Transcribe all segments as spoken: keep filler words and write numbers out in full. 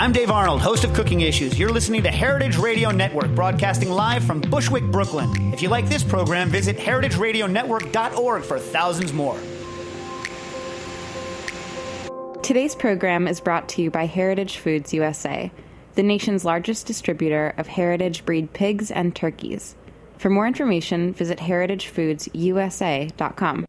I'm Dave Arnold, host of Cooking Issues. You're listening to Heritage Radio Network, broadcasting live from Bushwick, Brooklyn. If you like this program, visit heritage radio network dot org for thousands more. Today's program is brought to you by Heritage Foods U S A, the nation's largest distributor of heritage breed pigs and turkeys. For more information, visit heritage foods u s a dot com.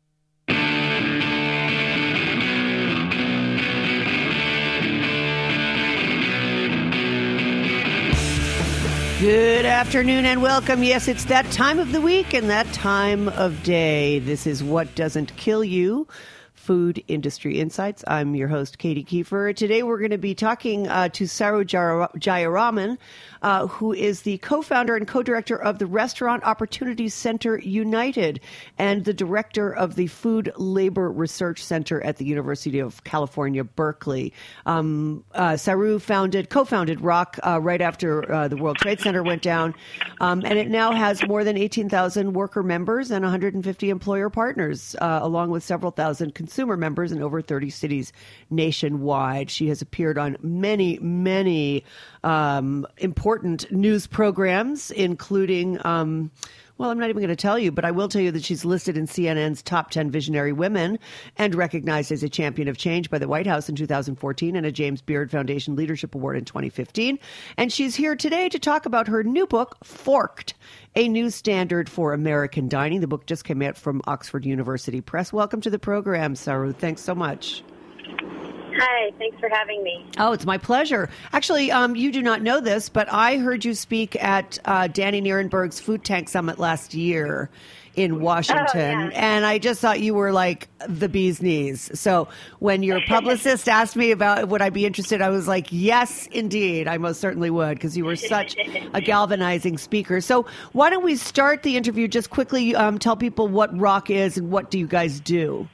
Good afternoon and welcome. Yes, it's that time of the week and that time of day. This is What Doesn't Kill You, Food Industry Insights. I'm your host, Katie Kiefer. Today we're going to be talking uh, to Saru Jayaraman, uh, who is the co-founder and co-director of the Restaurant Opportunities Center United and the director of the Food Labor Research Center at the University of California, Berkeley. Um, uh, Saru founded, co-founded ROC uh, right after uh, the World Trade Center went down, um, and it now has more than eighteen thousand worker members and one hundred fifty employer partners, uh, along with several thousand consumer members in over thirty cities nationwide. She has appeared on many, many um, important news programs, including, um, well, I'm not even going to tell you, but I will tell you that she's listed in C N N's top ten visionary women and recognized as a champion of change by the White House in two thousand fourteen and a James Beard Foundation Leadership Award in twenty fifteen. And she's here today to talk about her new book, Forked, a new standard for American dining. The book just came out from Oxford University Press. Welcome to the program, Saru. Thanks so much. Hi, thanks for having me. Oh, it's my pleasure. Actually, um, you do not know this, but I heard you speak at uh, Danny Nierenberg's Food Tank Summit last year in Washington, oh, yeah. and I just thought you were like the bee's knees. So when your publicist asked me about would I be interested, I was like, yes, indeed, I most certainly would, because you were such a galvanizing speaker. So why don't we start the interview just quickly, um, tell people what ROC is and what do you guys do?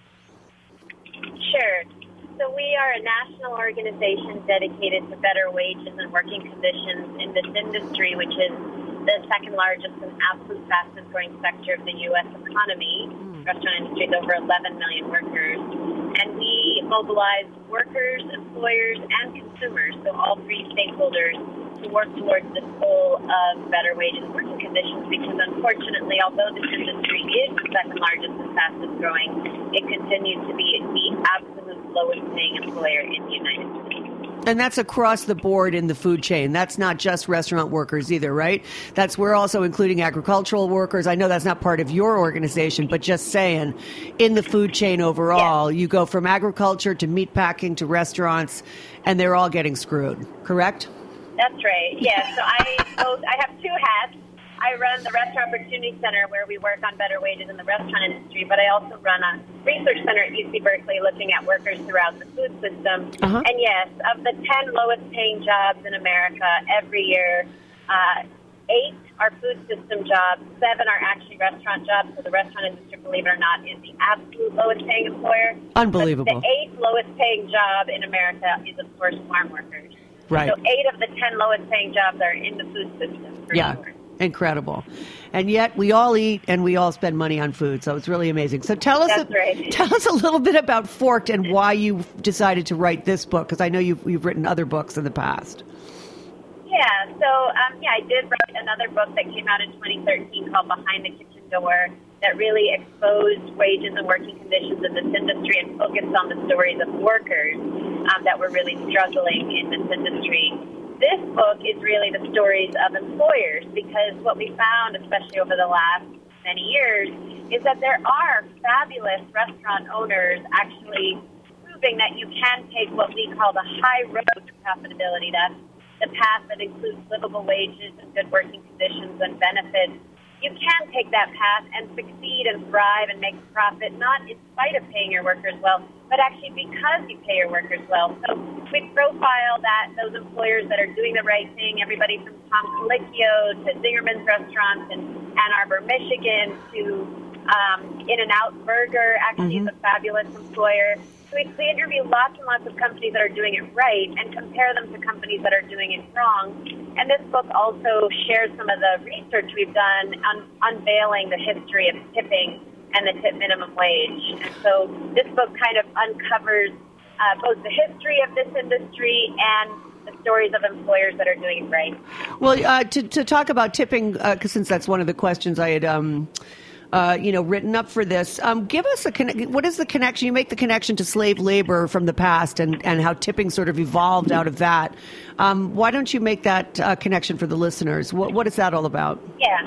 Sure. So we are a national organization dedicated to better wages and working conditions in this industry, which is the second largest and absolute fastest growing sector of the U S economy. Mm. Restaurant industry is over eleven million workers. And we mobilize workers, employers, and consumers, so all three stakeholders, to work towards this goal of better wages and working conditions, because unfortunately, although this industry is the second largest and fastest growing, it continues to be the absolute lowest paying employer in the United States. And that's across the board in the food chain. That's not just restaurant workers either, right? That's we're also including agricultural workers. I know that's not part of your organization, but just saying, in the food chain overall, yes. You go from agriculture to meat packing to restaurants, and they're all getting screwed, correct? That's right. Yeah. So I both, I have two hats. I run the Restaurant Opportunity Center, where we work on better wages in the restaurant industry, but I also run a research center at U C Berkeley looking at workers throughout the food system. Uh-huh. And yes, of the ten lowest paying jobs in America every year, uh, eight are food system jobs, seven are actually restaurant jobs. So the restaurant industry, believe it or not, is the absolute lowest paying employer. Unbelievable. But the eighth lowest paying job in America is, of course, farm workers. Right. So eight of the ten lowest paying jobs are in the food system. For yeah. sure. Incredible. And yet we all eat and we all spend money on food. So it's really amazing. So tell us, That's a, right. tell us a little bit about Forked and why you decided to write this book, because I know you've, you've written other books in the past. Yeah, so um, yeah, I did write another book that came out in twenty thirteen called Behind the Kitchen Door that really exposed wages and working conditions in this industry and focused on the stories of workers um, that were really struggling in this industry. This book is really the stories of employers, because what we found, especially over the last many years, is that there are fabulous restaurant owners actually proving that you can take what we call the high road to profitability. That's the path that includes livable wages and good working conditions and benefits. You can take that path and succeed and thrive and make a profit, not in spite of paying your workers well, but actually because you pay your workers well. So we profile that, those employers that are doing the right thing, everybody from Tom Colicchio to Zingerman's Restaurants in Ann Arbor, Michigan, to um, In-N-Out Burger, actually mm-hmm. is a fabulous employer. So we, we interview lots and lots of companies that are doing it right and compare them to companies that are doing it wrong. And this book also shares some of the research we've done on unveiling the history of tipping and the tip minimum wage. And so this book kind of uncovers uh, both the history of this industry and the stories of employers that are doing it right. Well, uh, to, to talk about tipping, because uh, since that's one of the questions I had, um, uh, you know, written up for this, um, give us a con- what is the connection? You make the connection to slave labor from the past and, and how tipping sort of evolved out of that. Um, why don't you make that uh, connection for the listeners? What, what is that all about? Yeah.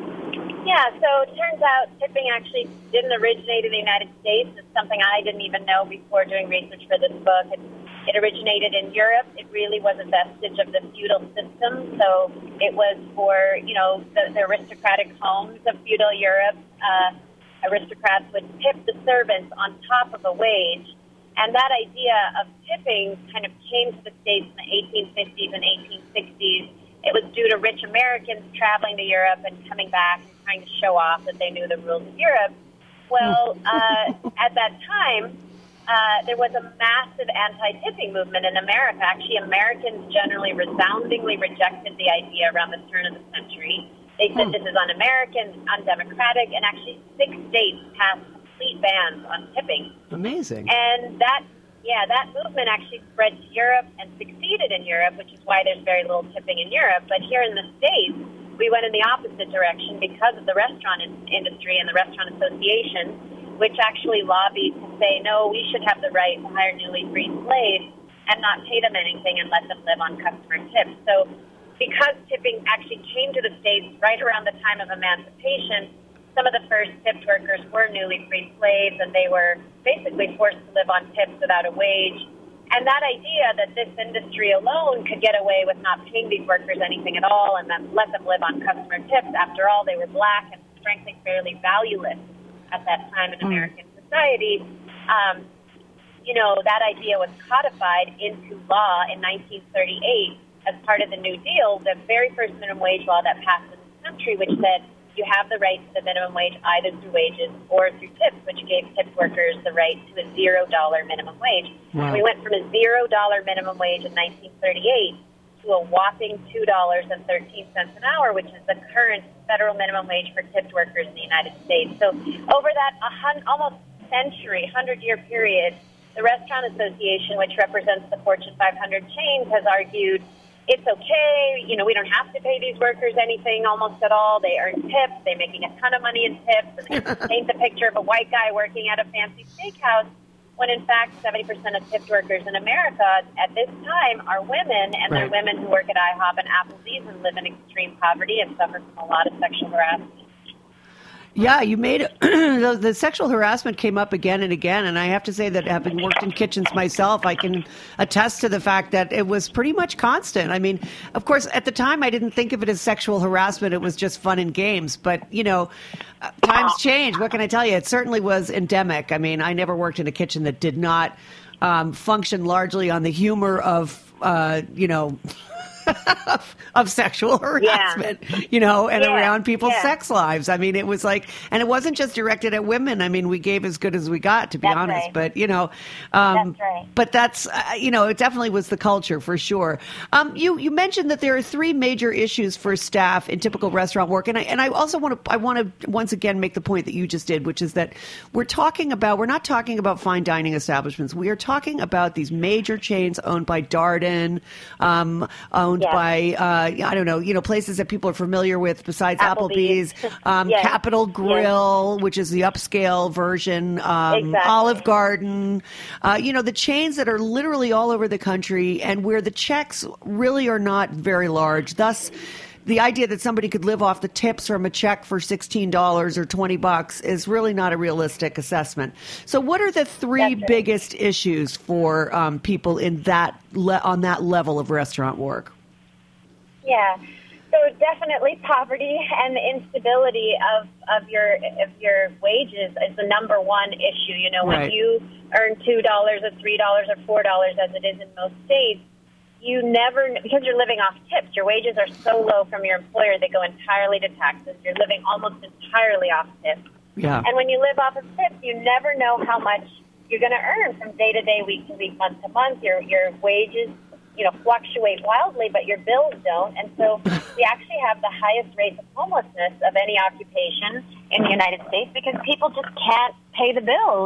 Yeah, so it turns out tipping actually didn't originate in the United States. It's something I didn't even know before doing research for this book. It, it originated in Europe. It really was a vestige of the feudal system. So it was for, you know, the, the aristocratic homes of feudal Europe. Uh, aristocrats would tip the servants on top of a wage. And that idea of tipping kind of came to the States in the eighteen fifties and eighteen sixties. It was due to rich Americans traveling to Europe and coming back and trying to show off that they knew the rules of Europe. Well, uh, at that time, uh, there was a massive anti-tipping movement in America. Actually, Americans generally resoundingly rejected the idea around the turn of the century. They said this is un-American, undemocratic, and actually six states passed complete bans on tipping. Amazing. And that Yeah, that movement actually spread to Europe and succeeded in Europe, which is why there's very little tipping in Europe. But here in the States, we went in the opposite direction because of the restaurant in- industry and the Restaurant Association, which actually lobbied to say, no, we should have the right to hire newly freed slaves and not pay them anything and let them live on customer tips. So because tipping actually came to the States right around the time of emancipation, some of the first tipped workers were newly freed slaves, and they were basically forced to live on tips without a wage. And that idea that this industry alone could get away with not paying these workers anything at all and then let them live on customer tips, after all, they were black and frankly fairly valueless at that time in American society, um, you know, that idea was codified into law in nineteen thirty-eight as part of the New Deal, the very first minimum wage law that passed in this country, which said you have the right to the minimum wage either through wages or through tips, which gave tipped workers the right to a zero dollar minimum wage. Wow. We went from a zero dollar minimum wage in nineteen thirty-eight to a whopping two dollars and thirteen cents an hour, which is the current federal minimum wage for tipped workers in the United States. So over that a hun- almost century, hundred-year period, the Restaurant Association, which represents the Fortune five hundred chains, has argued it's okay, you know, we don't have to pay these workers anything almost at all. They earn tips. They're making a ton of money in tips. And they paint the picture of a white guy working at a fancy steakhouse when, in fact, seventy percent of tipped workers in America at this time are women, and Right. they're women who work at IHOP and Applebee's and live in extreme poverty and suffer from a lot of sexual harassment. Yeah, you made the, the sexual harassment came up again and again, and I have to say that having worked in kitchens myself, I can attest to the fact that it was pretty much constant. I mean, of course, at the time, I didn't think of it as sexual harassment; it was just fun and games. But you know, uh, times change. What can I tell you? It certainly was endemic. I mean, I never worked in a kitchen that did not um, function largely on the humor of, uh, you know. of, of sexual harassment, yeah. you know, and yeah. around people's yeah. sex lives. I mean, it was like, and it wasn't just directed at women. I mean, we gave as good as we got, to be that's honest. Right. But, you know, um, that's right. but that's, uh, you know, it definitely was the culture for sure. Um, you, you mentioned that there are three major issues for staff in typical restaurant work. And I, and I also want to, I want to once again make the point that you just did, which is that we're talking about, we're not talking about fine dining establishments. We are talking about these major chains owned by Darden, um, owned yeah. by, uh, I don't know, you know, places that people are familiar with besides Applebee's, Applebee's. um, yes. Capital Grill, yes. which is the upscale version, um, exactly. Olive Garden, uh, you know, the chains that are literally all over the country and where the checks really are not very large. Thus, the idea that somebody could live off the tips from a check for sixteen dollars or twenty bucks is really not a realistic assessment. So what are the three That's right. biggest issues for um, people in that le- on that level of restaurant work? Yeah, so definitely poverty and the instability of, of your of your wages is the number one issue. You know, Right. when you earn two dollars or three dollars or four dollars, as it is in most states, you never, because you're living off tips. Your wages are so low from your employer; they go entirely to taxes. You're living almost entirely off tips. Yeah. And when you live off of tips, you never know how much you're going to earn from day to day, week to week, month to month. Your your wages, you know, fluctuate wildly, but your bills don't. And so we actually have the highest rates of homelessness of any occupation in the United States because people just can't pay the bills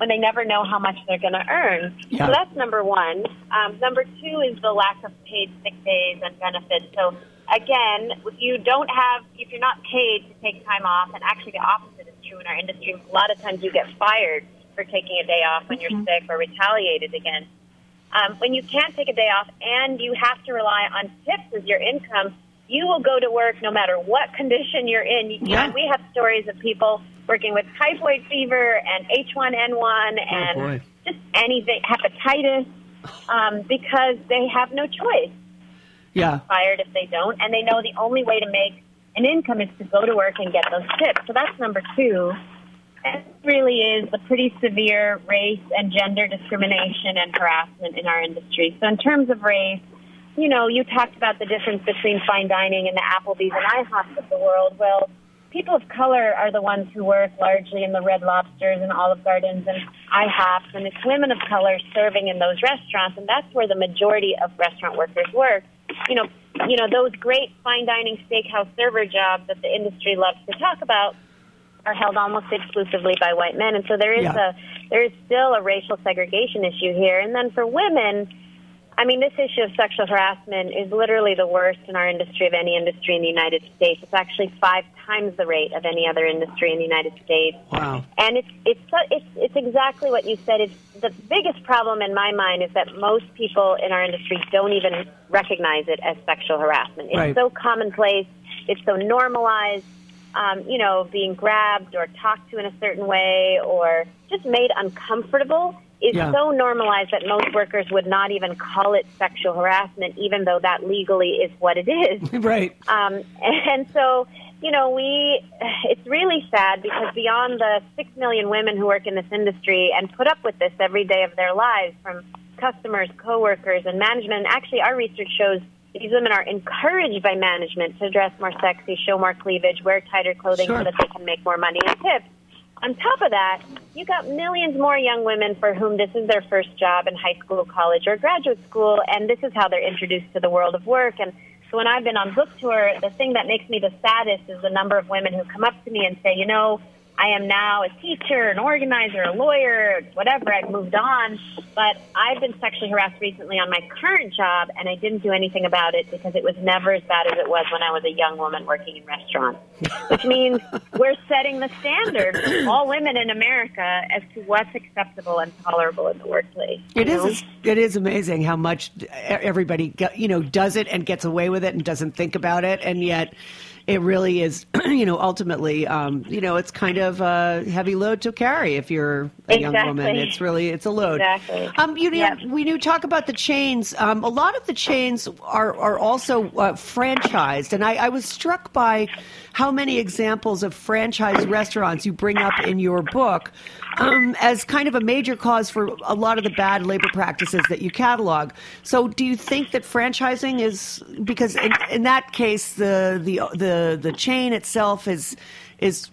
when they never know how much they're going to earn. Yeah. So that's number one. Um, number two is the lack of paid sick days and benefits. So again, if you don't have, if you're not paid to take time off, and actually the opposite is true in our industry, a lot of times you get fired for taking a day off when you're mm-hmm. sick or retaliated against. Um, when you can't take a day off and you have to rely on tips as your income, you will go to work no matter what condition you're in. Yeah. And we have stories of people working with typhoid fever and H one N one and oh just anything, hepatitis, um, because they have no choice. Yeah. Fired if they don't, and they know the only way to make an income is to go to work and get those tips. So that's number two. And it really is a pretty severe race and gender discrimination and harassment in our industry. So in terms of race, you know, you talked about the difference between fine dining and the Applebee's and IHOPs of the world. Well, people of color are the ones who work largely in the Red Lobsters and Olive Gardens and IHOPs, and it's women of color serving in those restaurants, and that's where the majority of restaurant workers work. You know, you know, those great fine dining steakhouse server jobs that the industry loves to talk about are held almost exclusively by white men, and so there is yeah. a there is still a racial segregation issue here. And then for women, I mean, this issue of sexual harassment is literally the worst in our industry of any industry in the United States. It's actually five times the rate of any other industry in the United States. Wow. And it's it's it's it's exactly what you said. It's the biggest problem in my mind is that most people in our industry don't even recognize it as sexual harassment. It's right. so commonplace. It's so normalized. Um, you know, being grabbed or talked to in a certain way or just made uncomfortable is yeah. so normalized that most workers would not even call it sexual harassment, even though that legally is what it is. Right. Um, and so, you know, we, it's really sad because beyond the six million women who work in this industry and put up with this every day of their lives from customers, coworkers, and management, and actually our research shows these women are encouraged by management to dress more sexy, show more cleavage, wear tighter clothing sure. so that they can make more money and tips. On top of that, you got millions more young women for whom this is their first job in high school, college, or graduate school, and this is how they're introduced to the world of work. And so when I've been on book tour, the thing that makes me the saddest is the number of women who come up to me and say, you know, I am now a teacher, an organizer, a lawyer, whatever. I've moved on. But I've been sexually harassed recently on my current job, and I didn't do anything about it because it was never as bad as it was when I was a young woman working in restaurants, which means we're setting the standard for all women in America as to what's acceptable and tolerable in the workplace. It know? is. It is amazing how much everybody, you know, does it and gets away with it and doesn't think about it, and yet it really is, you know, ultimately, um, you know, it's kind of a heavy load to carry if you're a exactly. young woman. It's really, it's a load. Exactly. Um, you know, yep. we do talk about the chains. Um, a lot of the chains are, are also uh, franchised. And I, I was struck by how many examples of franchise restaurants you bring up in your book um, as kind of a major cause for a lot of the bad labor practices that you catalog. So do you think that franchising is, because in, in that case, the, the, the, the chain itself is, is,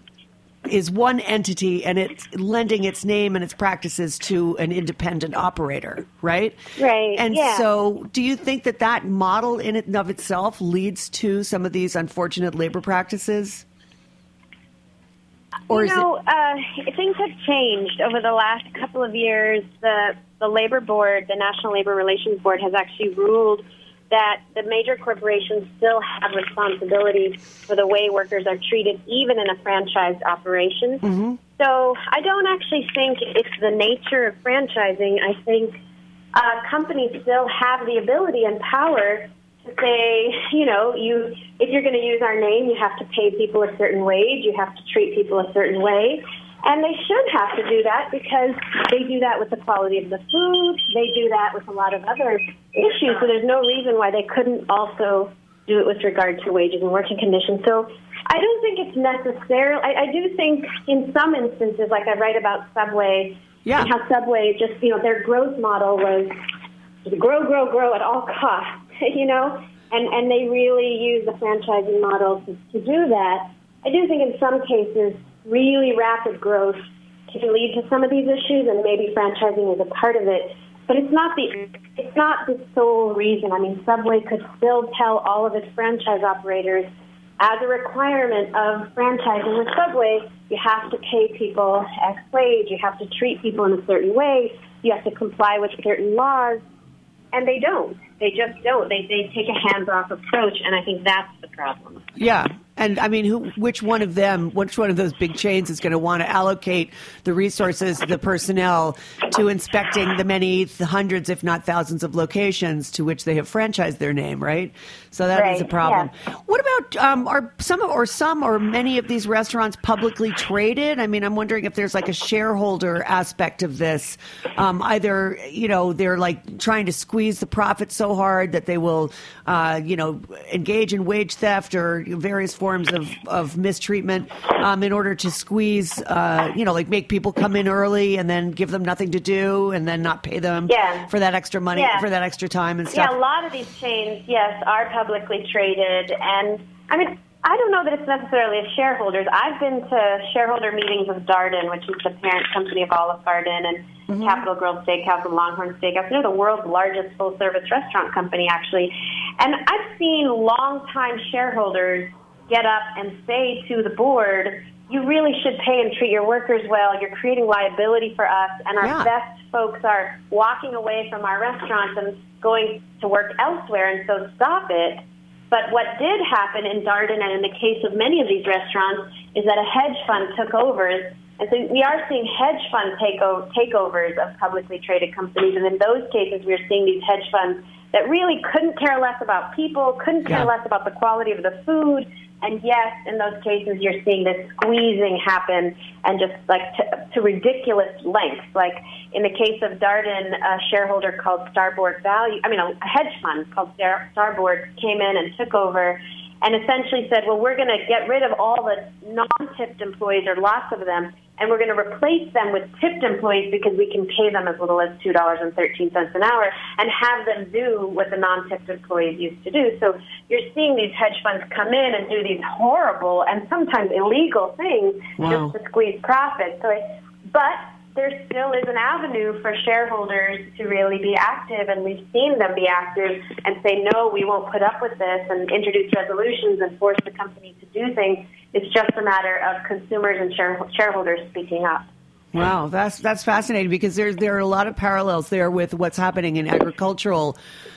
is one entity and it's lending its name and its practices to an independent operator, right? Right. And yeah. so do you think that that model in and of itself leads to some of these unfortunate labor practices? Or you is know, it- uh, things have changed over the last couple of years. The, the Labor Board, the National Labor Relations Board, has actually ruled that the major corporations still have responsibility for the way workers are treated, even in a franchised operation. Mm-hmm. So I don't actually think it's the nature of franchising. I think uh, companies still have the ability and power to say, you know, you if you're going to use our name, you have to pay people a certain wage, you have to treat people a certain way. And they should have to do that because they do that with the quality of the food. They do that with a lot of other issues. So there's no reason why they couldn't also do it with regard to wages and working conditions. So I don't think it's necessarily, I, I do think in some instances, like I write about Subway, yeah. and how Subway just, you know, their growth model was grow, grow, grow at all costs, you know, and, and they really use the franchising model to, to do that. I do think in some cases, really rapid growth can lead to some of these issues, and maybe franchising is a part of it. But it's not the it's not the sole reason. I mean, Subway could still tell all of its franchise operators, as a requirement of franchising with Subway, you have to pay people X wage, you have to treat people in a certain way, you have to comply with certain laws, and they don't. They just don't. They they take a hands-off approach, and I think that's the problem. Yeah. And I mean, who, which one of them, which one of those big chains is going to want to allocate the resources, the personnel to inspecting the many the hundreds, if not thousands of locations to which they have franchised their name, right? So that right. is a problem. Yeah. What about, um, are some of, or some or many of these restaurants publicly traded? I mean, I'm wondering if there's like a shareholder aspect of this. Um, either, you know, they're like trying to squeeze the profit so hard that they will, uh, you know, engage in wage theft or various forms forms of, of mistreatment um, in order to squeeze, uh, you know, like make people come in early and then give them nothing to do and then not pay them yeah. for that extra money, yeah. for that extra time and stuff. Yeah, a lot of these chains, yes, are publicly traded. And, I mean, I don't know that it's necessarily as shareholders. I've been to shareholder meetings of Darden, which is the parent company of Olive Garden, and mm-hmm. Capital Grille Steakhouse and Longhorn Steakhouse. They're the world's largest full-service restaurant company, actually. And I've seen longtime shareholders get up and say to the board, you really should pay and treat your workers well. You're creating liability for us, and our yeah. best folks are walking away from our restaurants and going to work elsewhere, and so stop it. But what did happen in Darden and in the case of many of these restaurants is that a hedge fund took over. And so we are seeing hedge fund takeover, takeovers of publicly traded companies. And in those cases, we're seeing these hedge funds that really couldn't care less about people, couldn't care yeah. less about the quality of the food. And yes, in those cases, you're seeing this squeezing happen and just like to, to ridiculous lengths. Like in the case of Darden, a shareholder called Starboard Value, I mean, a hedge fund called Star, Starboard came in and took over and essentially said, well, we're going to get rid of all the non-tipped employees or lots of them, and we're going to replace them with tipped employees because we can pay them as little as two dollars and thirteen cents an hour and have them do what the non-tipped employees used to do. So you're seeing these hedge funds come in and do these horrible and sometimes illegal things wow. just to squeeze profit. So, but there still is an avenue for shareholders to really be active, and we've seen them be active and say, no, we won't put up with this, and introduce resolutions and force the company to do things. It's just a matter of consumers and share- shareholders speaking up. Wow, that's that's fascinating because there there are a lot of parallels there with what's happening in agricultural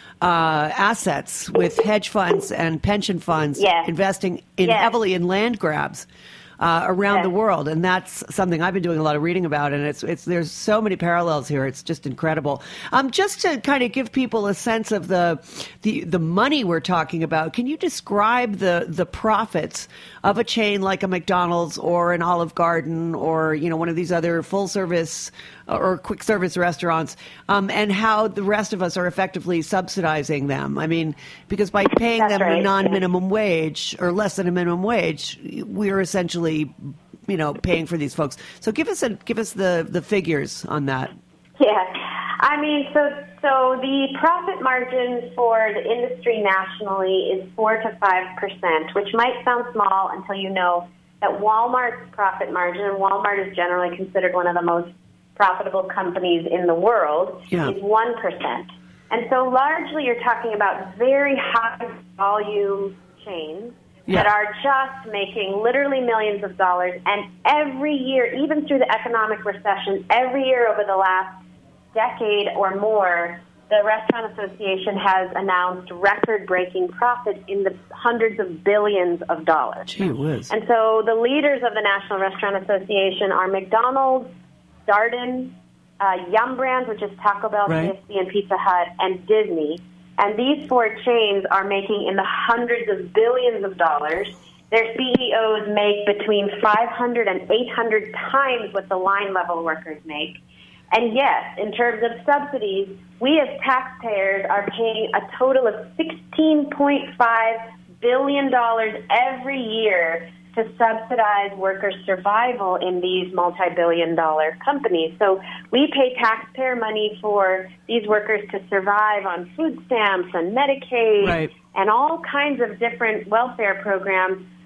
uh, assets with hedge funds and pension funds yes. investing in yes. heavily in land grabs. Uh, around yes. the world, and that's something I've been doing a lot of reading about, and it's it's there's so many parallels here. It's just incredible. Um, just to kind of give people a sense of the the the money we're talking about, can you describe the the profits of a chain like a McDonald's or an Olive Garden or you know one of these other full service or quick service restaurants, um, and how the rest of us are effectively subsidizing them? I mean, because by paying That's them right. a non-minimum wage or less than a minimum wage, we're essentially, you know, paying for these folks. So give us a, give us the, the figures on that. Yeah, I mean, so so the profit margin for the industry nationally is four to five percent, which might sound small until you know that Walmart's profit margin, and Walmart is generally considered one of the most profitable companies in the world, yeah. is one percent. And so largely you're talking about very high volume chains yeah. that are just making literally millions of dollars. And every year, even through the economic recession, every year over the last decade or more, the Restaurant Association has announced record-breaking profits in the hundreds of billions of dollars. Gee whiz. And so the leaders of the National Restaurant Association are McDonald's, Darden, uh, Yum Brands, which is Taco Bell, right. K F C, and Pizza Hut, and Disney. And these four chains are making in the hundreds of billions of dollars. Their C E Os make between five hundred and eight hundred times what the line-level workers make. And yes, in terms of subsidies, we as taxpayers are paying a total of sixteen point five billion dollars every year to subsidize workers' survival in these multi-billion dollar companies. So we pay taxpayer money for these workers to survive on food stamps and Medicaid right. and all kinds of different welfare programs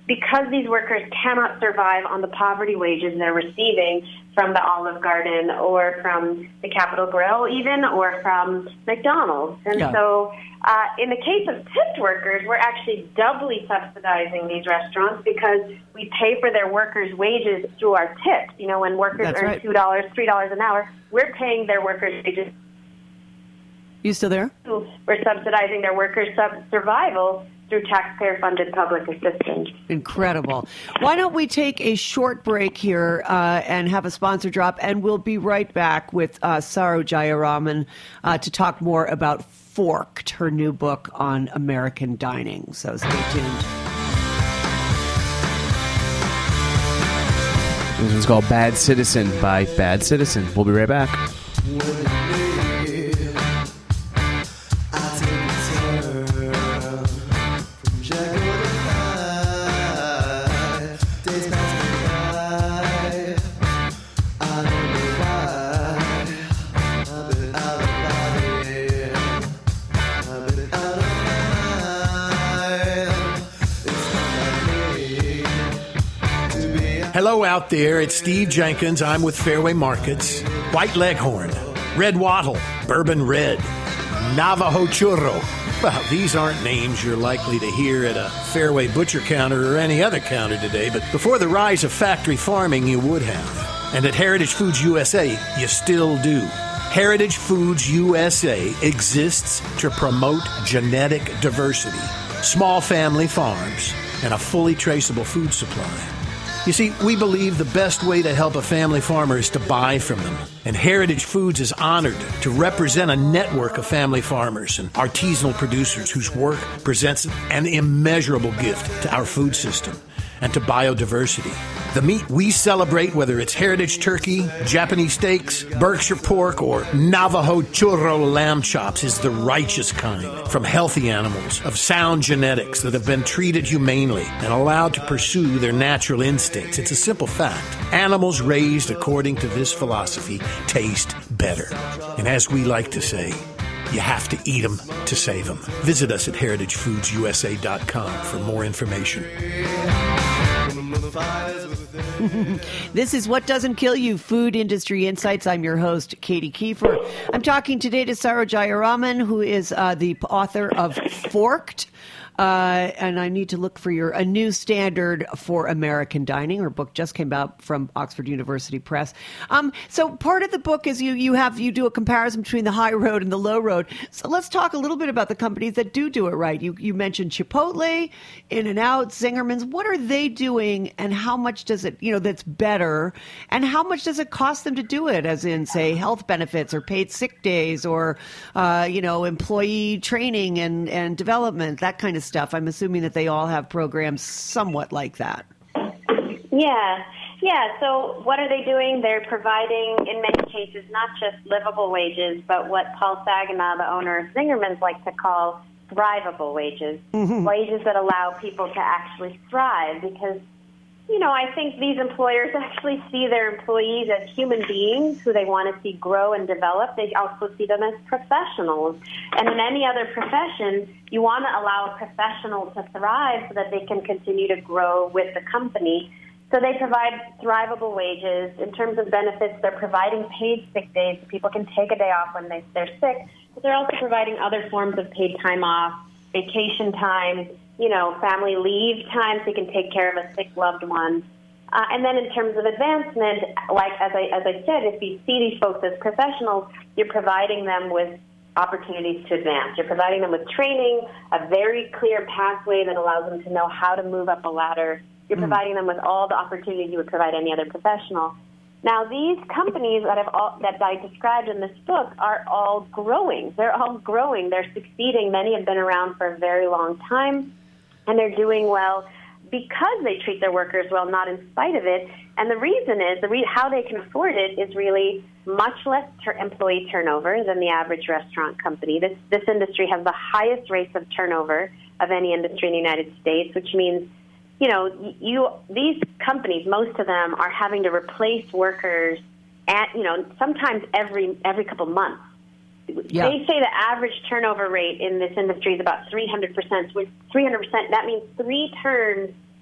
because these workers cannot survive on the poverty wages they're receiving from the Olive Garden or from the Capitol Grill even, or from McDonald's. And yeah. so uh, in the case of tipped workers, we're actually doubly subsidizing these restaurants because we pay for their workers' wages through our tips. You know, when workers That's earn right. two dollars, three dollars an hour, we're paying their workers' wages. You still there? We're subsidizing their workers' sub- survival through taxpayer-funded public assistance. Incredible. Why don't we take a short break here uh, and have a sponsor drop, and we'll be right back with uh, Saru Jayaraman uh, to talk more about Forked, her new book on American dining. So stay tuned. This one's called Bad Citizen by Bad Citizen. We'll be right back. Hello out there, it's Steve Jenkins. I'm with Fairway Markets. White Leghorn, Red Wattle, Bourbon Red, Navajo Churro. Well, these aren't names you're likely to hear at a Fairway butcher counter or any other counter today, but before the rise of factory farming, you would have. And at Heritage Foods U S A, you still do. Heritage Foods U S A exists to promote genetic diversity, small family farms, and a fully traceable food supply. You see, we believe the best way to help a family farmer is to buy from them. And Heritage Foods is honored to represent a network of family farmers and artisanal producers whose work presents an immeasurable gift to our food system and to biodiversity. The meat we celebrate, whether it's heritage turkey, Japanese steaks, Berkshire pork, or Navajo churro lamb chops, is the righteous kind from healthy animals of sound genetics that have been treated humanely and allowed to pursue their natural instincts. It's a simple fact. Animals raised according to this philosophy taste better. And as we like to say, you have to eat them to save them. Visit us at heritage foods u s a dot com for more information. This is What Doesn't Kill You, Food Industry Insights. I'm your host, Katie Kiefer. I'm talking today to Saru Jayaraman, who is uh, the author of Forked. Uh, and I need to look for your A New Standard for American Dining. Her book just came out from Oxford University Press. Um, so part of the book is you you have you do a comparison between the high road and the low road. So let's talk a little bit about the companies that do do it right. You you mentioned Chipotle, In-N-Out, Zingerman's. What are they doing, and how much does it you know that's better, and how much does it cost them to do it? As in, say, health benefits or paid sick days or uh, you know employee training and and development, that kind of stuff. I'm assuming that they all have programs somewhat like that. Yeah. Yeah. So what are they doing? They're providing, in many cases, not just livable wages, but what Paul Saginaw, the owner of Zingerman's, likes to call thrivable wages, mm-hmm. wages that allow people to actually thrive. Because, you know, I think these employers actually see their employees as human beings who they want to see grow and develop. They also see them as professionals. And in any other profession, you want to allow a professional to thrive so that they can continue to grow with the company. So they provide thrivable wages. In terms of benefits, they're providing paid sick days so people can take a day off when they, they're sick. But they're also providing other forms of paid time off, vacation time, you know, family leave time so you can take care of a sick loved one. Uh, and then in terms of advancement, like as I, as I said, if you see these folks as professionals, you're providing them with opportunities to advance. You're providing them with training, a very clear pathway that allows them to know how to move up a ladder. You're mm. providing them with all the opportunities you would provide any other professional. Now, these companies that I've all, that I described in this book are all growing. They're all growing. They're succeeding. Many have been around for a very long time, and they're doing well because they treat their workers well, not in spite of it. And the reason is, the re- how they can afford it is really much less ter- employee turnover than the average restaurant company. This this industry has the highest rates of turnover of any industry in the United States, which means, you know, you these companies, most of them are having to replace workers at, you know, sometimes every every couple months. Yeah. They say the average turnover rate in this industry is about three hundred percent. With three hundred percent, that means three turns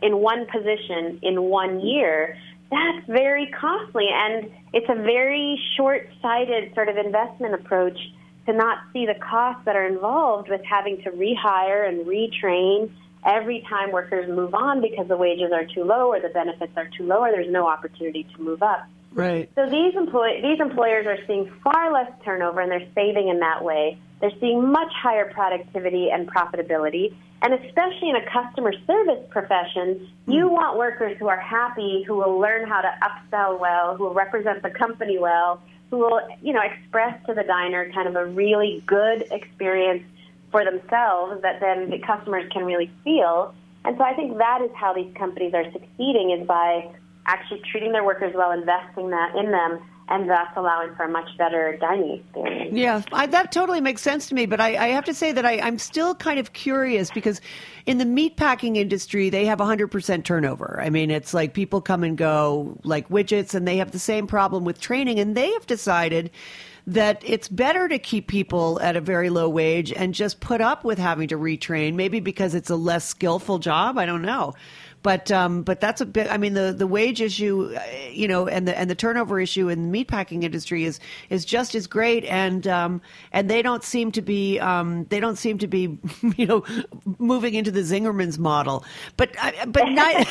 in one position in one year, that's very costly. And it's a very short-sighted sort of investment approach to not see the costs that are involved with having to rehire and retrain every time workers move on because the wages are too low or the benefits are too low or there's no opportunity to move up. Right. So these employ- these employers are seeing far less turnover, and they're saving in that way. They're seeing much higher productivity and profitability. And especially in a customer service profession, you want workers who are happy, who will learn how to upsell well, who will represent the company well, who will, you know, express to the diner kind of a really good experience for themselves that then the customers can really feel. And so I think that is how these companies are succeeding, is by actually treating their workers well, investing that in them, and thus allowing for a much better dining experience. Yeah, I, that totally makes sense to me. But I, I have to say that I, I'm still kind of curious because in the meatpacking industry, they have one hundred percent turnover. I mean, it's like people come and go like widgets, and they have the same problem with training. And they have decided that it's better to keep people at a very low wage and just put up with having to retrain, maybe because it's a less skillful job. I don't know. But um, but that's a bit. I mean, the, the wage issue, you know, and the and the turnover issue in the meatpacking industry is is just as great. And um, and they don't seem to be um, they don't seem to be you know moving into the Zingerman's model. But but neither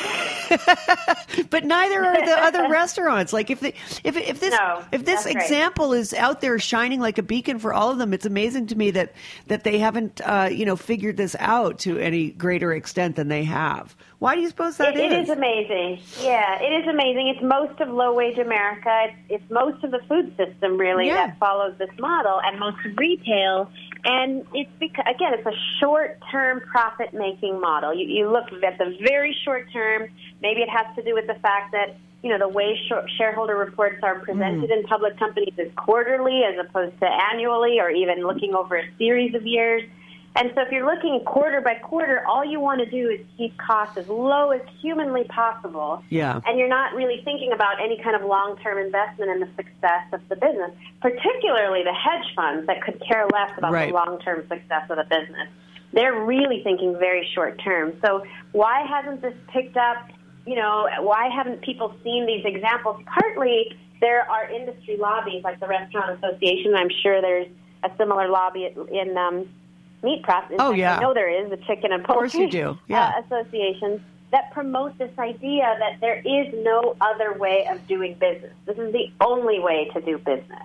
but neither are the other restaurants. Like if the if if this no, if this example right. is out there shining like a beacon for all of them, it's amazing to me that that they haven't uh, you know figured this out to any greater extent than they have. Why do you suppose that it, is? It is amazing. Yeah, it is amazing. It's most of low-wage America. It's, it's most of the food system, really, yeah. that follows this model, and most of retail. And it's because, again, it's a short-term profit-making model. You, you look at the very short term. Maybe it has to do with the fact that, you know, the way sh- shareholder reports are presented mm. in public companies is quarterly as opposed to annually, or even looking over a series of years. And so if you're looking quarter by quarter, all you want to do is keep costs as low as humanly possible. Yeah. And you're not really thinking about any kind of long-term investment in the success of the business, particularly the hedge funds that could care less about right. the long-term success of the business. They're really thinking very short-term. So why hasn't this picked up? You know, why haven't people seen these examples? Partly there are industry lobbies like the Restaurant Association. I'm sure there's a similar lobby in um meat processing. Oh, yeah. I know there is, the Chicken and Poultry of course you do. Yeah. uh, associations that promote this idea that there is no other way of doing business. This is the only way to do business,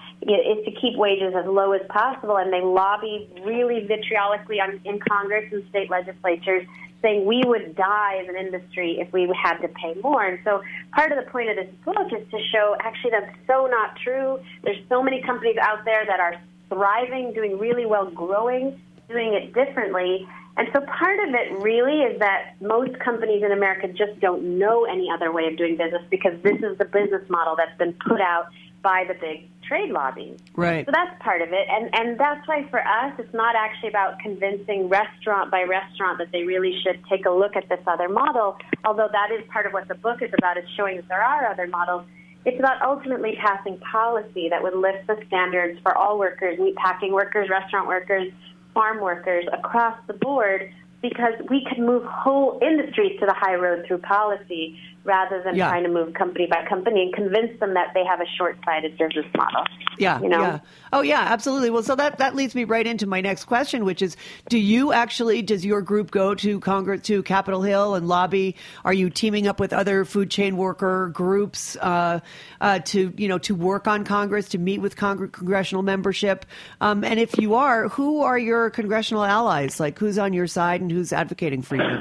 is to keep wages as low as possible. And they lobby really vitriolically on, in Congress and state legislatures, saying we would die as an industry if we had to pay more. And so part of the point of this book is to show actually that's so not true. There's so many companies out there that are thriving, doing really well, growing, doing it differently. And so part of it really is that most companies in America just don't know any other way of doing business because this is the business model that's been put out by the big trade lobbies. Right. So that's part of it. And and that's why for us it's not actually about convincing restaurant by restaurant that they really should take a look at this other model, although that is part of what the book is about, is showing that there are other models. It's about ultimately passing policy that would lift the standards for all workers, meatpacking workers, restaurant workers, farm workers across the board, because we could move whole industries to the high road through policy rather than yeah. trying to move company by company and convince them that they have a short-sighted business model. Yeah, you know? yeah. Oh, yeah, absolutely. Well, so that, that leads me right into my next question, which is, do you actually, does your group go to Congress, to Capitol Hill and lobby? Are you teaming up with other food chain worker groups uh, uh, to, you know, to work on Congress, to meet with Cong- congressional membership? Um, and if you are, who are your congressional allies? Like, who's on your side and who's advocating for you?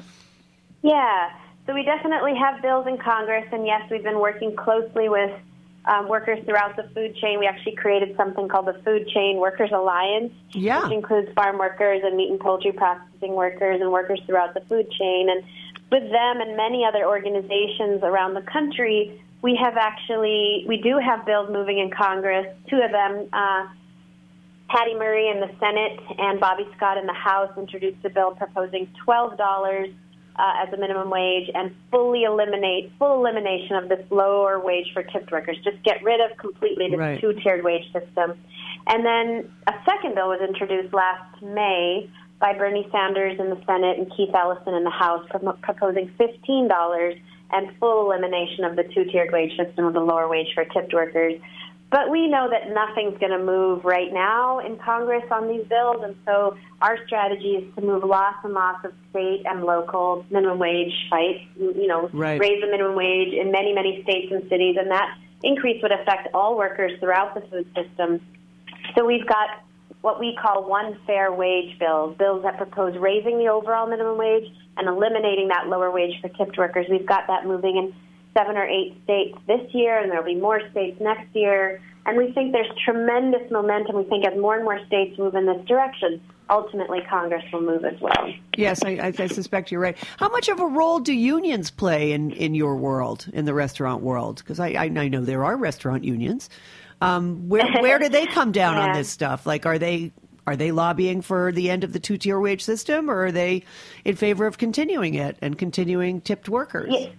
Yeah. So we definitely have bills in Congress, and yes, we've been working closely with um, workers throughout the food chain. We actually created something called the Food Chain Workers Alliance, yeah. which includes farm workers and meat and poultry processing workers and workers throughout the food chain. And with them and many other organizations around the country, we have actually, we do have bills moving in Congress, two of them, uh, Patty Murray in the Senate and Bobby Scott in the House introduced a bill proposing twelve dollars Uh, as a minimum wage and fully eliminate, full elimination of this lower wage for tipped workers. Just get rid of completely this right. two-tiered wage system. And then a second bill was introduced last May by Bernie Sanders in the Senate and Keith Ellison in the House, pro- proposing fifteen dollars and full elimination of the two-tiered wage system of the lower wage for tipped workers. But we know that nothing's going to move right now in Congress on these bills, and so our strategy is to move lots and lots of state and local minimum wage fights, you know, right. raise the minimum wage in many, many states and cities, and that increase would affect all workers throughout the food system. So we've got what we call one fair wage bills, bills that propose raising the overall minimum wage and eliminating that lower wage for tipped workers. We've got that moving in seven or eight states this year, and there will be more states next year. And we think there's tremendous momentum. We think as more and more states move in this direction, ultimately Congress will move as well. Yes, I, I suspect you're right. How much of a role do unions play in, in your world, in the restaurant world? Because I, I, I know there are restaurant unions. Um, where where do they come down yeah. on this stuff? Like, are they are they lobbying for the end of the two-tier wage system, or are they in favor of continuing it and continuing tipped workers? Yeah,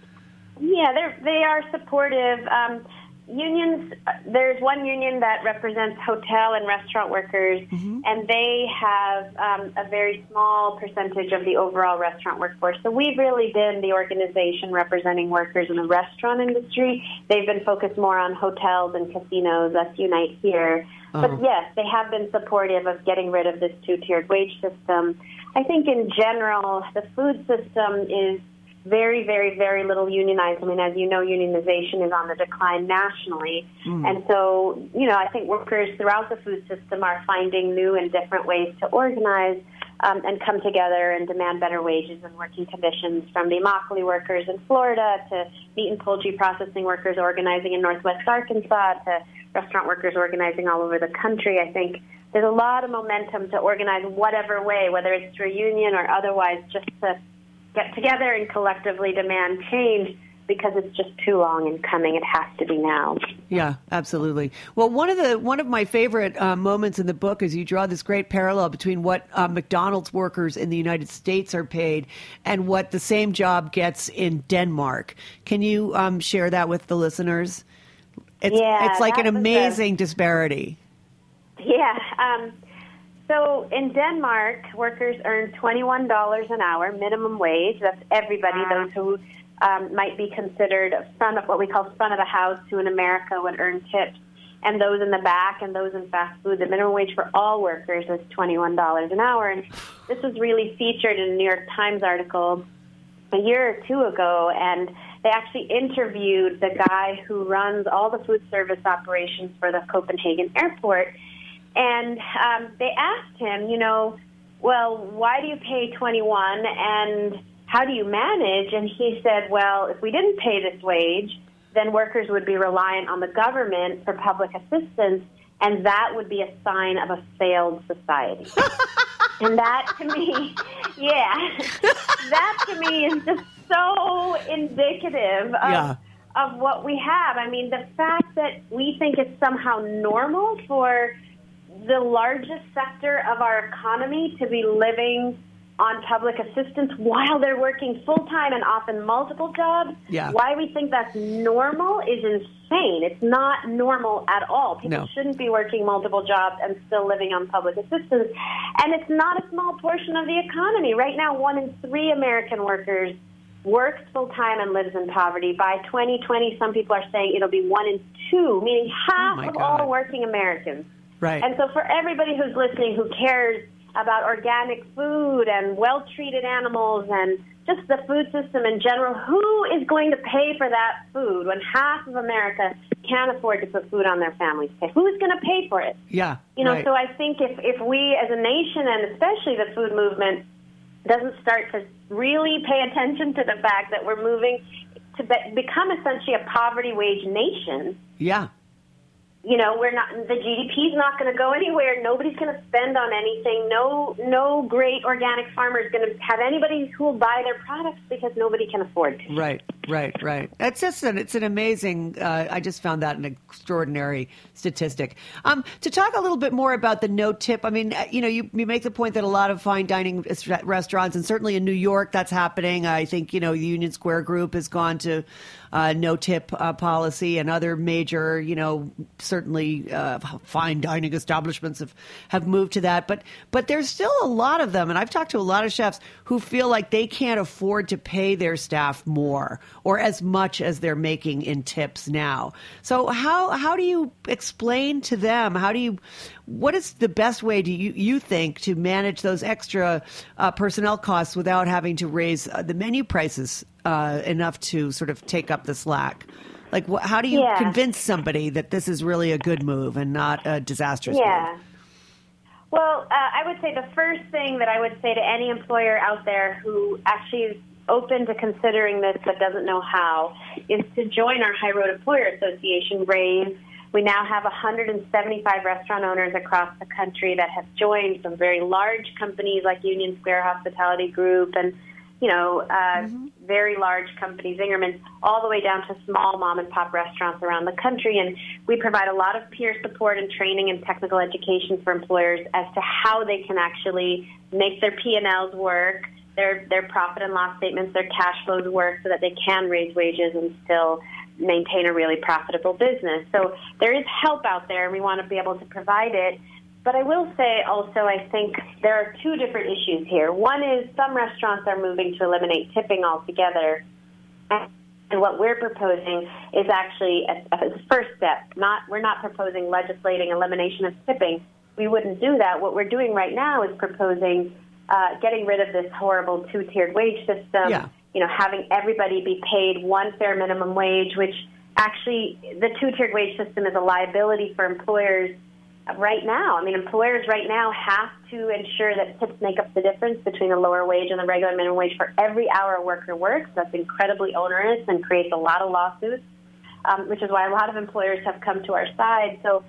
yeah they're, they are supportive. Um, unions, there's one union that represents hotel and restaurant workers, mm-hmm. and they have um, a very small percentage of the overall restaurant workforce. So we've really been the organization representing workers in the restaurant industry. They've been focused more on hotels and casinos. That's Unite here. Uh-huh. But yes, they have been supportive of getting rid of this two-tiered wage system. I think in general, the food system is very, very, very little unionized. I mean, as you know, unionization is on the decline nationally. Mm. And so, you know, I think workers throughout the food system are finding new and different ways to organize um, and come together and demand better wages and working conditions, from the Immokalee workers in Florida to meat and poultry processing workers organizing in Northwest Arkansas to restaurant workers organizing all over the country. I think there's a lot of momentum to organize whatever way, whether it's through a union or otherwise, just to get together and collectively demand change, because it's just too long in coming. It has to be now. Yeah, absolutely. Well, one of the one of my favorite uh, moments in the book is you draw this great parallel between what uh, McDonald's workers in the United States are paid and what the same job gets in Denmark. Can you um, share that with the listeners? It's, yeah, it's like an amazing a, disparity. Yeah. Um, So in Denmark, workers earn twenty-one dollars an hour, minimum wage. That's everybody, those who um, might be considered front of what we call front of the house, who in America would earn tips, and those in the back and those in fast food. The minimum wage for all workers is twenty-one dollars an hour. And this was really featured in a New York Times article a year or two ago, and they actually interviewed the guy who runs all the food service operations for the Copenhagen airport. And um, they asked him, you know, well, why do you pay twenty-one and how do you manage? And he said, well, if we didn't pay this wage, then workers would be reliant on the government for public assistance, and that would be a sign of a failed society. And that to me, yeah, that to me is just so indicative of, yeah. of what we have. I mean, the fact that we think it's somehow normal for the largest sector of our economy to be living on public assistance while they're working full-time and often multiple jobs. Yeah. Why we think that's normal is insane. It's not normal at all. People no. shouldn't be working multiple jobs and still living on public assistance. And it's not a small portion of the economy. Right now, one in three American workers works full-time and lives in poverty. By twenty twenty, some people are saying it'll be one in two, meaning half oh of God. all working Americans. Right. And so for everybody who's listening who cares about organic food and well-treated animals and just the food system in general, who is going to pay for that food when half of America can't afford to put food on their families' table? Who's going to pay for it? Yeah. You know, right. so I think if, if we as a nation, and especially the food movement, doesn't start to really pay attention to the fact that we're moving to be- become essentially a poverty wage nation. Yeah. You know, we're not, the G D P is not going to go anywhere. Nobody's going to spend on anything. No, no great organic farmer is going to have anybody who will buy their products because nobody can afford to. Right, right, right. It's just an, it's an amazing, uh, I just found that an extraordinary statistic. Um, to talk a little bit more about the no tip, I mean, you know, you, you make the point that a lot of fine dining restaurants, and certainly in New York, that's happening. I think, you know, the Union Square Group has gone to uh, no tip uh, policy, and other major, you know, certainly uh, fine dining establishments have, have moved to that. But, but there's still a lot of them, and I've talked to a lot of chefs who feel like they can't afford to pay their staff more or as much as they're making in tips now. So how how do you explain to them, how do you, what is the best way do you, you think to manage those extra uh, personnel costs without having to raise uh, the menu prices uh, enough to sort of take up the slack? Like, wh- how do you yeah. convince somebody that this is really a good move and not a disastrous yeah. move? Well, uh, I would say the first thing that I would say to any employer out there who actually is open to considering this but doesn't know how is to join our High Road Employer Association, RAISE. We now have one hundred seventy-five restaurant owners across the country that have joined, some very large companies like Union Square Hospitality Group and, you know, uh, mm-hmm. very large companies, Zingerman's, all the way down to small mom-and-pop restaurants around the country. And we provide a lot of peer support and training and technical education for employers as to how they can actually make their P and Ls work, their their profit and loss statements, their cash flows work so that they can raise wages and still maintain a really profitable business. So there is help out there, and we want to be able to provide it. But I will say also, I think there are two different issues here. One is some restaurants are moving to eliminate tipping altogether. And what we're proposing is actually a, a first step. Not We're not proposing legislating elimination of tipping. We wouldn't do that. What we're doing right now is proposing uh, getting rid of this horrible two-tiered wage system, yeah. you know, having everybody be paid one fair minimum wage, which actually the two-tiered wage system is a liability for employers right now. I mean, employers right now have to ensure that tips make up the difference between the lower wage and the regular minimum wage for every hour a worker works. That's incredibly onerous and creates a lot of lawsuits, um, which is why a lot of employers have come to our side. So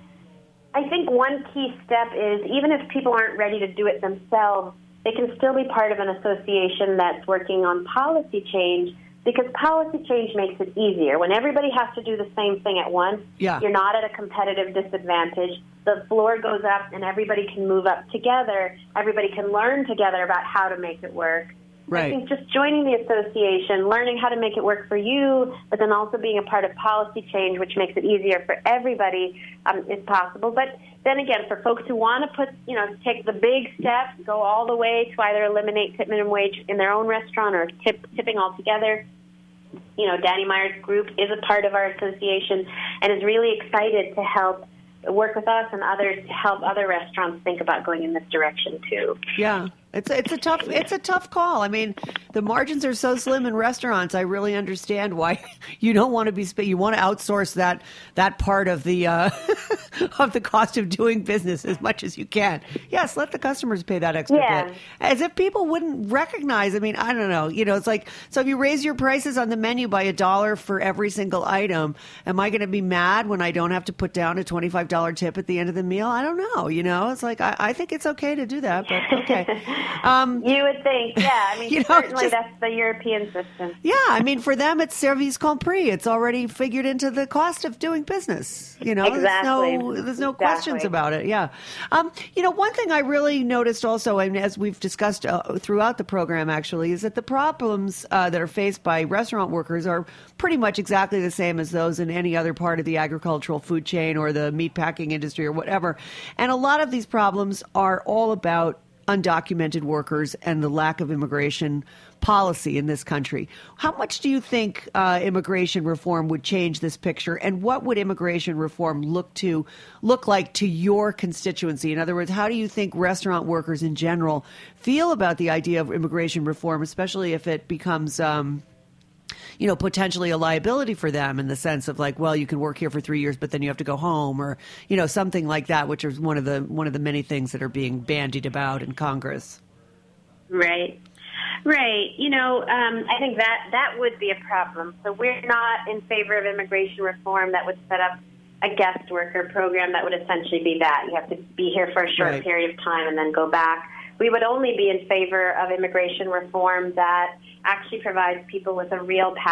I think one key step is even if people aren't ready to do it themselves, they can still be part of an association that's working on policy change, because policy change makes it easier. When everybody has to do the same thing at once, yeah. you're not at a competitive disadvantage. The floor goes up and everybody can move up together. Everybody can learn together about how to make it work. Right. I think just joining the association, learning how to make it work for you, but then also being a part of policy change, which makes it easier for everybody, um, is possible. But then again, for folks who want to put, you know, take the big step, go all the way to either eliminate tip minimum wage in their own restaurant or tip, tipping altogether, you know, Danny Meyer's group is a part of our association and is really excited to help work with us and others to help other restaurants think about going in this direction too. Yeah. It's a, it's a tough it's a tough call. I mean, the margins are so slim in restaurants. I really understand why you don't want to be you want to outsource that that part of the uh, of the cost of doing business as much as you can. Yes, let the customers pay that extra yeah. bit. As if people wouldn't recognize. I mean, I don't know. You know, it's like, so if you raise your prices on the menu by a dollar for every single item, am I going to be mad when I don't have to put down a twenty-five dollars tip at the end of the meal? I don't know. You know, it's like I, I think it's okay to do that, but okay. Um, you would think, yeah. I mean, you know, certainly just, that's the European system. Yeah, I mean, for them, it's service compris. It's already figured into the cost of doing business. You know, exactly. there's no, there's no exactly. questions about it. Yeah. Um, you know, one thing I really noticed also, and as we've discussed uh, throughout the program, actually, is that the problems uh, that are faced by restaurant workers are pretty much exactly the same as those in any other part of the agricultural food chain or the meatpacking industry or whatever. And a lot of these problems are all about undocumented workers and the lack of immigration policy in this country. How much do you think uh, immigration reform would change this picture, and what would immigration reform look to look like to your constituency? In other words, how do you think restaurant workers in general feel about the idea of immigration reform, especially if it becomes um, you know, potentially a liability for them in the sense of like, well, you can work here for three years, but then you have to go home, or, you know, something like that, which is one of the one of the many things that are being bandied about in Congress. Right. Right. You know, um, I think that that would be a problem. So we're not in favor of immigration reform that would set up a guest worker program that would essentially be that. You have to be here for a short right. period of time and then go back. We would only be in favor of immigration reform that actually provides people with a real path to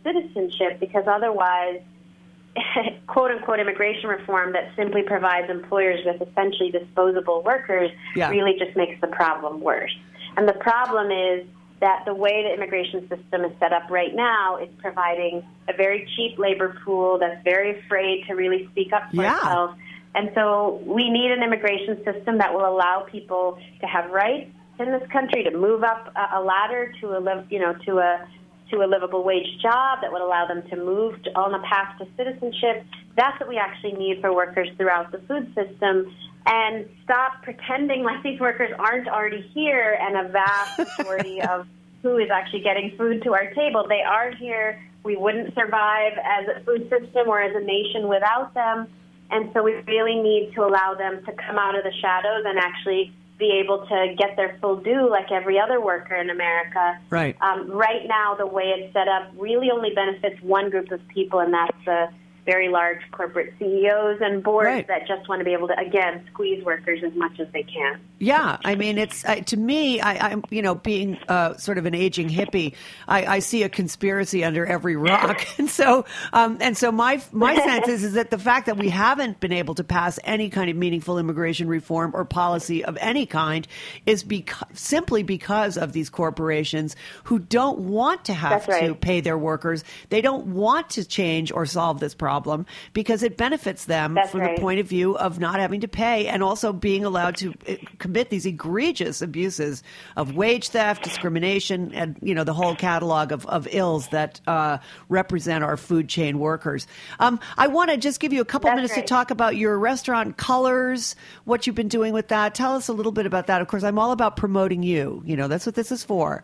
citizenship, because otherwise, quote-unquote immigration reform that simply provides employers with essentially disposable workers yeah. really just makes the problem worse. And the problem is that the way the immigration system is set up right now is providing a very cheap labor pool that's very afraid to really speak up for yeah. itself. And so we need an immigration system that will allow people to have rights in this country, to move up a ladder to a, you know, to a to a livable wage job that would allow them to move to, on a path to citizenship. That's what we actually need for workers throughout the food system. And stop pretending like these workers aren't already here and a vast majority of who is actually getting food to our table. They are here. We wouldn't survive as a food system or as a nation without them. And so we really need to allow them to come out of the shadows and actually be able to get their full due like every other worker in America. Right. Um, right now, the way it's set up really only benefits one group of people, and that's the very large corporate C E Os and boards right. that just want to be able to, again, squeeze workers as much as they can. Yeah, I mean, it's uh, to me, I, I'm, you know, being uh, sort of an aging hippie, I, I see a conspiracy under every rock, and so, um, and so my my sense is is that the fact that we haven't been able to pass any kind of meaningful immigration reform or policy of any kind is beca- simply because of these corporations who don't want to have That's right. to pay their workers. They don't want to change or solve this problem. Problem because it benefits them That's from right. the point of view of not having to pay and also being allowed to uh, commit these egregious abuses of wage theft, discrimination, and you know the whole catalog of, of ills that uh, represent our food chain workers. Um, I want to just give you a couple That's minutes right. to talk about your restaurant Colors, what you've been doing with that. Tell us a little bit about that. Of course, I'm all about promoting you. You know, that's what this is for.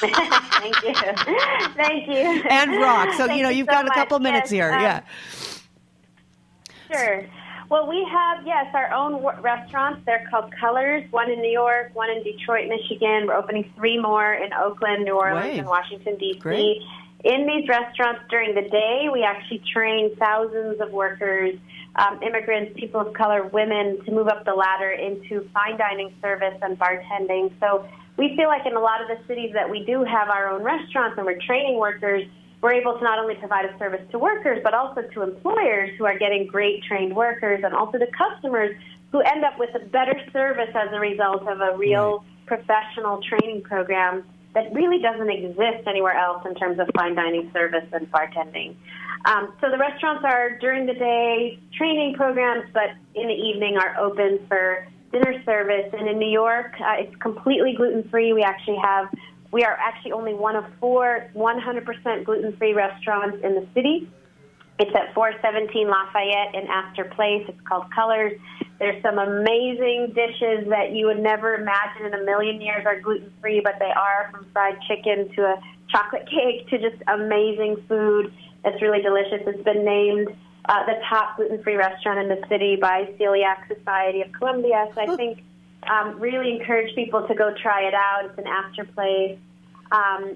Thank you. Thank you. And Rock. So, Thank you know, you've so got a much. couple minutes Yes, here. um, Yeah. Sure. Well, we have, yes, our own w- restaurants. They're called Colors, one in New York, one in Detroit, Michigan. We're opening three more in Oakland, New Orleans, Right. and Washington, D C. Great. In these restaurants during the day, we actually train thousands of workers, um, immigrants, people of color, women, to move up the ladder into fine dining service and bartending. So we feel like in a lot of the cities that we do have our own restaurants and we're training workers, we're able to not only provide a service to workers, but also to employers who are getting great trained workers, and also to customers who end up with a better service as a result of a real professional training program that really doesn't exist anywhere else in terms of fine dining service and bartending. Um, so the restaurants are during the day training programs, but in the evening are open for dinner service. And in New York, uh, it's completely gluten-free. We actually have We are actually only one of four one hundred percent gluten-free restaurants in the city. It's at four seventeen Lafayette in Astor Place. It's called Colors. There's some amazing dishes that you would never imagine in a million years are gluten-free, but they are, from fried chicken to a chocolate cake to just amazing food that's really delicious. It's been named uh, the top gluten-free restaurant in the city by Celiac Society of Columbia. So I think Um, really encourage people to go try it out. It's an Astor Place. Um,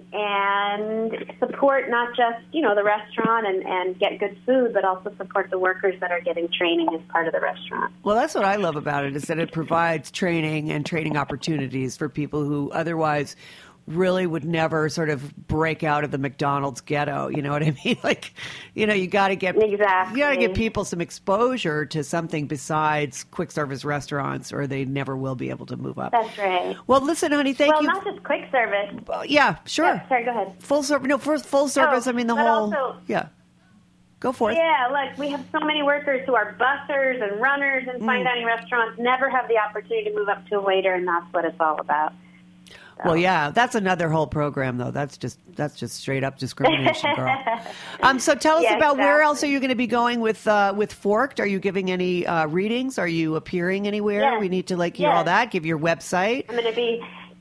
and support not just, you know, the restaurant and, and get good food, but also support the workers that are getting training as part of the restaurant. Well, that's what I love about it, is that it provides training and training opportunities for people who otherwise really would never sort of break out of the McDonald's ghetto. You know what I mean? Like, you know, you got to get exactly. you got to give people some exposure to something besides quick service restaurants, or they never will be able to move up. That's right. Well, listen, honey, thank well, you. Well, not just quick service. Uh, yeah, sure. Yeah, sorry, go ahead. Full service. No, first full service. Oh, I mean, the but whole. Also, yeah. Go for it. Yeah, look, we have so many workers who are bussers and runners in fine Mm. dining restaurants, never have the opportunity to move up to a waiter, and that's what it's all about. Well, yeah, that's another whole program, though. That's just that's just straight up discrimination, girl. Um, so tell us Yeah, about where exactly. else are you going to be going with uh, with Forked? Are you giving any uh, readings? Are you appearing anywhere? Yes. We need to like hear Yes. all that. Give your website. I'm going to be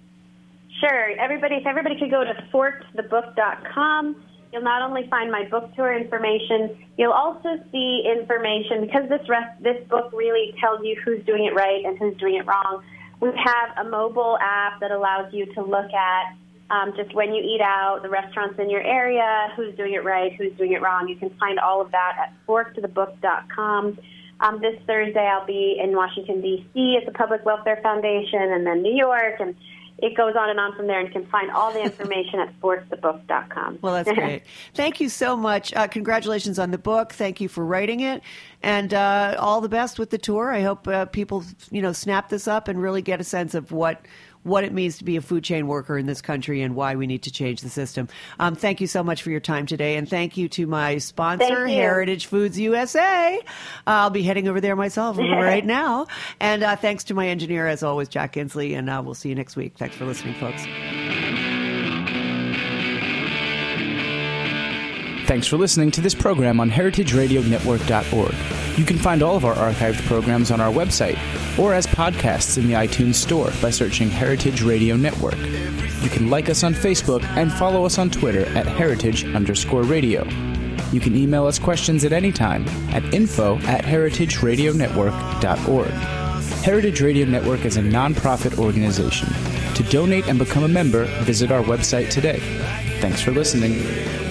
sure. Everybody, if everybody could go to forked the book dot com. You'll not only find my book tour information, you'll also see information, because this rest, this book really tells you who's doing it right and who's doing it wrong. We have a mobile app that allows you to look at um, just when you eat out, the restaurants in your area, who's doing it right, who's doing it wrong. You can find all of that at forked the book dot com. Um, this Thursday, I'll be in Washington, D C at the Public Welfare Foundation, and then New York, and it goes on and on from there, and you can find all the information at force the book dot com. Well, that's great. Thank you so much. Uh, congratulations on the book. Thank you for writing it, and uh, all the best with the tour. I hope uh, people, you know, snap this up and really get a sense of what what it means to be a food chain worker in this country and why we need to change the system. Um, thank you so much for your time today, and thank you to my sponsor, Heritage Foods U S A. I'll be heading over there myself right now. And uh, thanks to my engineer, as always, Jack Inslee, and uh, we'll see you next week. Thanks for listening, folks. Thanks for listening to this program on heritage radio network dot org. You can find all of our archived programs on our website or as podcasts in the iTunes Store by searching Heritage Radio Network. You can like us on Facebook and follow us on Twitter at heritage underscore radio. You can email us questions at any time at info at heritage radio network dot org. Heritage Radio Network is a nonprofit organization. To donate and become a member, visit our website today. Thanks for listening.